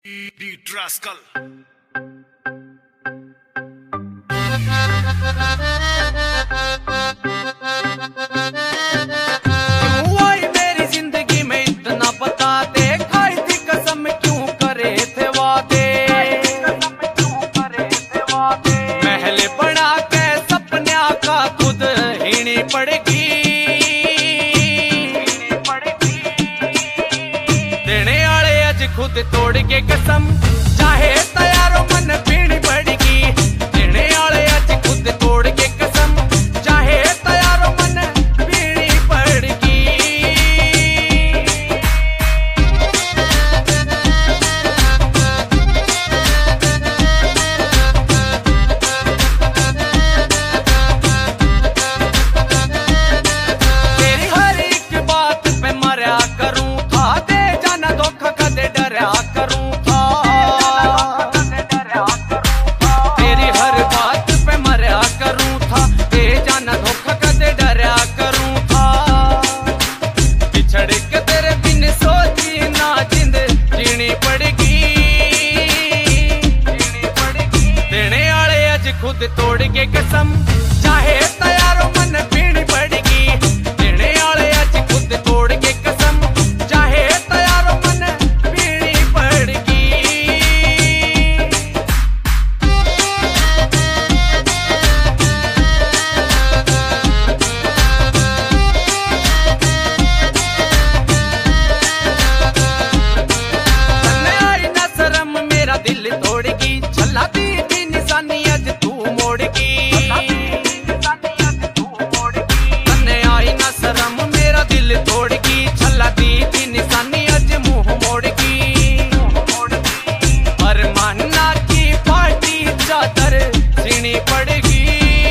Beat Rascal. मेरी जिंदगी में इतना बता दे, खाई थी कसम क्यों करे थे वादे, महल बना के सपने का खुद हिणी पड़ेगी, देने वाले अज खुद तोड़ के कसम, चाहे तैयारो मन पीनी पड़ेगी, देने वाले अज खुद तोड़ के कसम, चाहे तैयारो मन पीनी पड़ेगी। तेरी हर एक बात पे मरा करूं था, दे जाना धोखा कदे डरा करूं था, तेरी हर बात पे मरा करूं था, दे जाना धोखा कदे डरा करूं था, बिछड़ के तेरे बिन सोची ना जिंद जीनी पड़ेगी, देने वाले अज खुद तोड़ के कसम, चाहे तैयारो मन पीनी पड़ेगी, देने वाले अज खुद तोड़ के कसम, चाहे तैयारो मन पीनी पड़ेगी। तन्ने आई ना शर्म मेरा दिल तोड़गी, छल्ला दी थी निशानी अज तू मोड़गी, तन्ने आई ना शर्म मेरा दिल तोड़गी, छल्ला दी थी निशानी अज मुंह मोड़गी, पर मानना की पार्टी चादर सीनी पड़ेगी,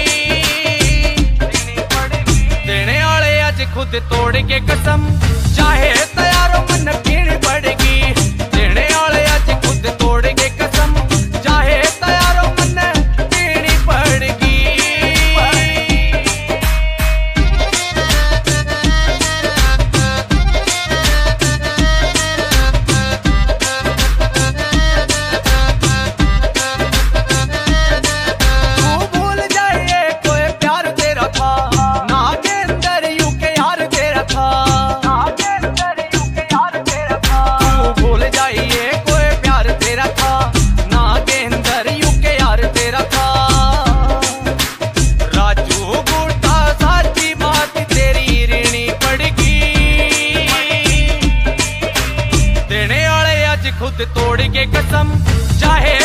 देने वाले अज खुद तोड़ के कसम, चाहे तैयारो मन पीनी पड़ेगी, देने वाले अज खुद तोड़ के कसम, चाहे तैयारो मन पीनी पड़ेगी। तू भूल जाइए कोई प्यार तेरा था, ना के अंदर यूं के यार तेरा था, तू भूल जाइए कोई प्यार तेरा था, ना के अंदर यूं के यार तेरा था, राजू बूटा साची बात तेरी ऋणी पड़ेगी, देने वाले अज खुद तोड़ के कसम, चाहे